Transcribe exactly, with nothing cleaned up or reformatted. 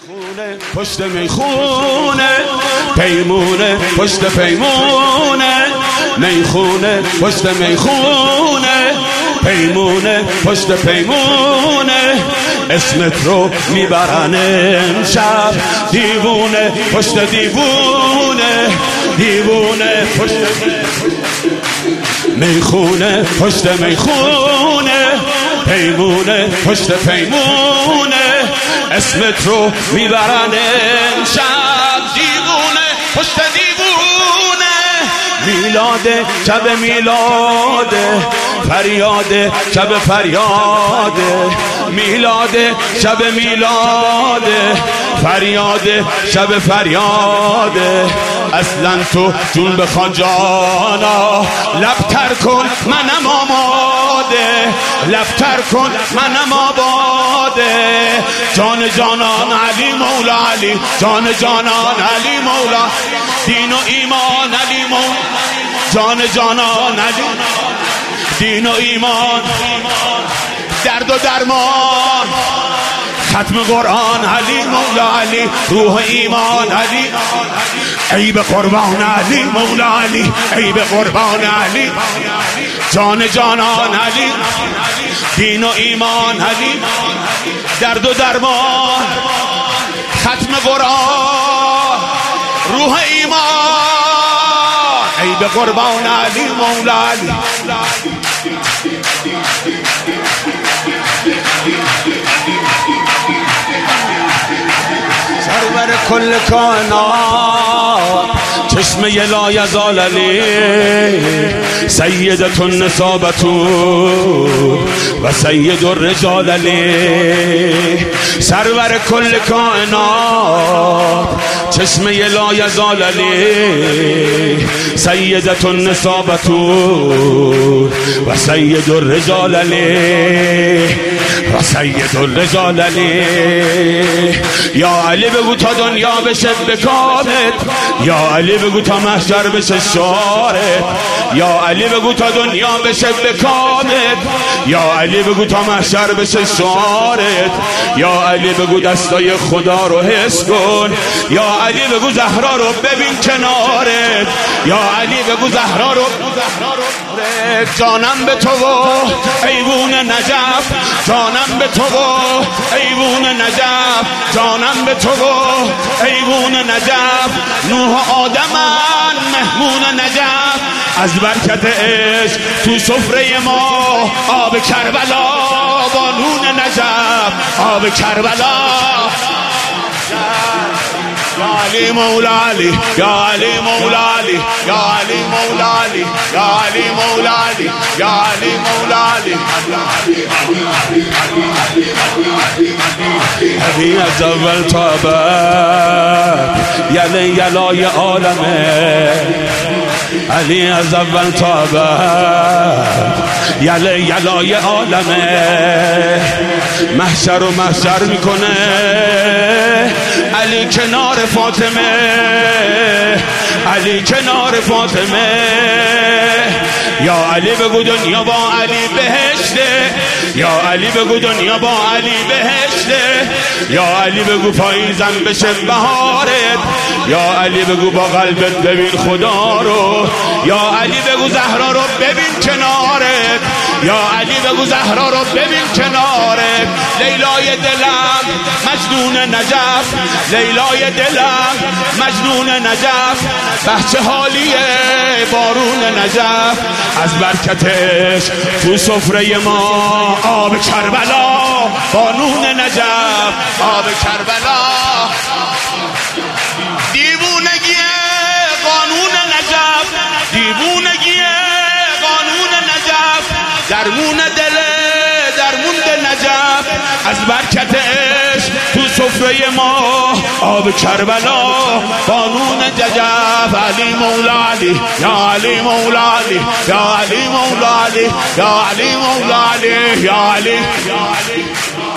میخونه پشت میخونه، پیمونه پشت پیمونه، میخونه پشت میخونه، پیمونه پشت پیمونه، اسمت رو میبرن امشب، دیوونه پشت دیوونه، دیوونه پشت میخونه پشت میخونه، پیمونه پشت پیمونه، اسمت رو میبرن امشب، دیوونه پشت دیوونه. میلاده شب میلاده، فریاده شب فریاده، میلاده شب میلاده، فریاده شب فریاده. اصلا تو جون بخوان جانا، لبتر کن منم آماده، لبتر کن منم آباده. جان جانان علی مولا علی، جان جانان علی مولا، دین و ایمان علی مولا، جان جانان علی، دین و ایمان، درد و درمان، ختم قرآن علی مولا علی، روح ایمان علی، ای به قربان علی مولا علی، ای به قربان علی، جان جانان علی، دین و ایمان علی، درد و درمان، ختم قرآن، روح ایمان، ای به قربان علی مولا علی. سرور کل کائنات، چشم لا یزال علی، سیدة النسابة و سید الرجال علی. سرور کل کائنات، چشم لا یزال علی، سیدة النسابة و سید الرجال علی، و سید الرجال علی. یا علی بگو تا دنیا بشه بکامت، یا علی بگو تا محشر بشه شارت، یا علی بگو تا دنیا بشه بکامت، یا علی بگو تا محشر بشه شارت، یا علی بگو دستای خدا رو حس کن، یا علی بگو زهرا رو ببین کنارت، یا علی بگو زهرا رو، جانم به تو و ایوون نجف، جانم به تو و ایوون نجف، جانم به تو و ایوون نجف. نوح آدمن مهمون نجف، از برکت عشق تو سفره ما آب کربلا، بانون نجف آب کربلا. یا علی مولا علی، یا علی مولا علی، یا علی مولا علی، یا علی مولا علی، یا علی مولا علی. علی از اول تا ابد یلی یلای عالمه، علی از اول تا ابد یلی یلای عالمه. محشر و محشر میکنه علی کنار فاطمه، علی کنار فاطمه. یا علی بگو دنیا با علی بهشته، یا علی بگو دنیا با علی بهشته، یا علی بگو پاییزم بشه بهارت، یا علی بگو با قلبت ببین خدا رو، یا علی بگو زهرا رو ببین کنارت، یا علی بگو زهرا رو ببین کنارت. لیلای دلم مجنون نجف، لیلای دلم مجنون نجف، بچه حالیه بارون نجف، از برکتش تو سفره ما آب کربلا، بانون نجف آب کربلا. دیوونگی قانون نجف، دیوونگی قانون نجف، درمون دل درمون دل نجف، از برکت عشق تو سفره ما آب کربلا، بانون نجف. علی مولا علی، یا علی مولا علی، یا علی مولا علی، یا علی مولا علی، یا علی، یا علی.